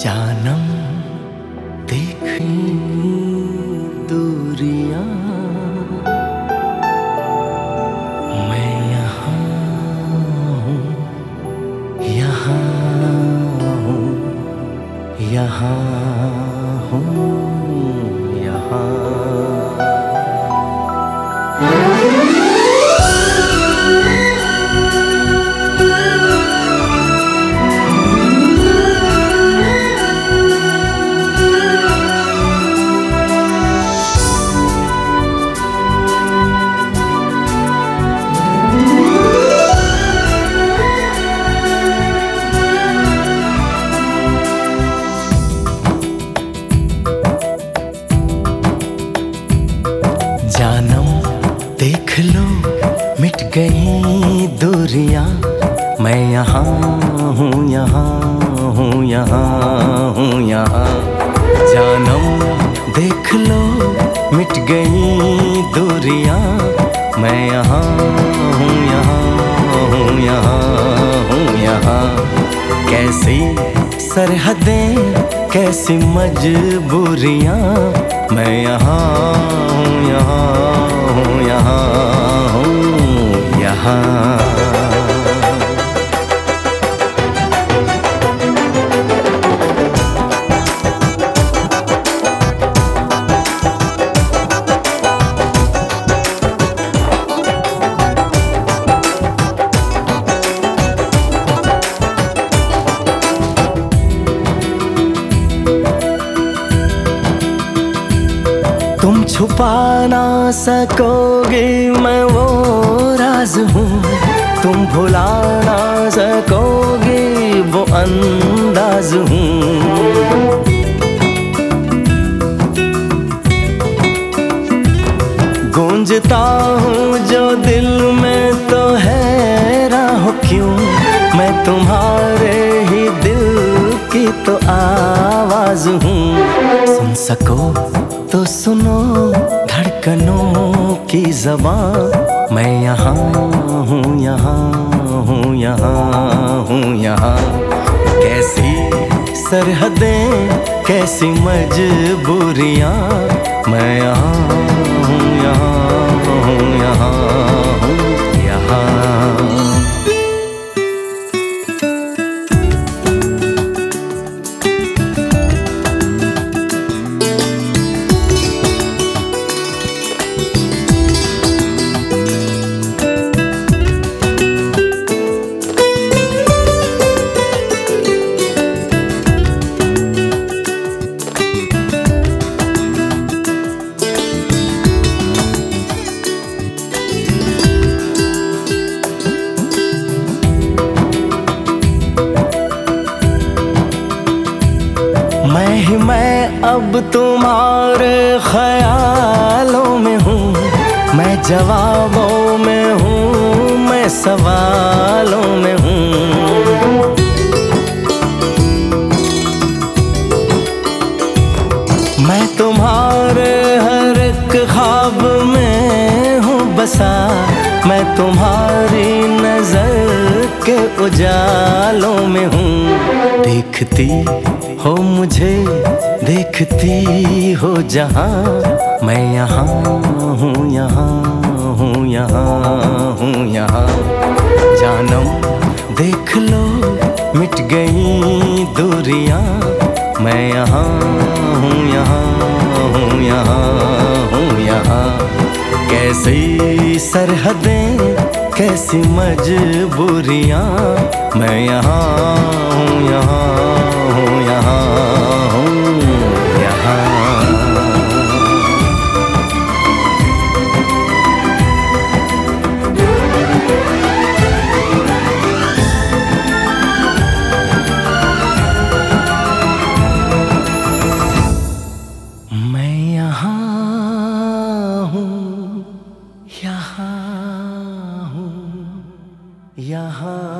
जानम देखी दूरियां, मैं यहाँ हूँ, यहाँ हूँ, यहाँ हूँ, यहाँ। जानम देख लो मिट गई दूरियां, मैं यहाँ हूँ, यहाँ हूँ, यहाँ हूँ, यहाँ। जानम देख लो मिट गई दूरियां, मैं यहाँ हूँ, यहाँ हूँ, यहाँ हूँ, यहाँ। कैसी सरहदें कैसी मजबूरियां, मैं यहाँ हूँ, यहाँ हूँ, यहाँ हूँ, यहाँ। तुम छुपा ना सकोगे मैं वो राज हूँ, तुम भुला ना सकोगे वो अंदाज हूँ। गूंजता हूँ जो दिल में तो हैरान हो क्यों, मैं तुम्हारे ही दिल की तो आवाज हूँ। सुन सको तो सुनो धड़कनों की ज़बान, मैं यहाँ हूँ, यहाँ हूँ, यहाँ हूँ, यहाँ। कैसी सरहदें कैसी मजबूरियाँ, मैं यहाँ हूँ, यहाँ हूँ, यहाँ हूँ, यहाँ। मैं अब तुम्हारे ख्यालों में हूँ, मैं जवाबों में हूँ, मैं सवालों में हूँ। मैं तुम्हारे हर एक ख्वाब में हूँ बसा, मैं तुम्हारी नजर के उजालों में हूँ। देखती हो मुझे देखती हो जहाँ, मैं यहाँ हूँ, यहाँ हूँ, यहाँ हूँ, यहाँ। जानम देख लो मिट गई दूरियां, मैं यहाँ हूँ, यहाँ हूँ, यहाँ हूँ, यहाँ। कैसी सरहदें कैसी मजबूरियां, मैं यहाँ हूँ, यहाँ हूँ, यहाँ हूँ, यहाँ। मैं यहाँ हूँ, यहाँ हूँ, यहाँ।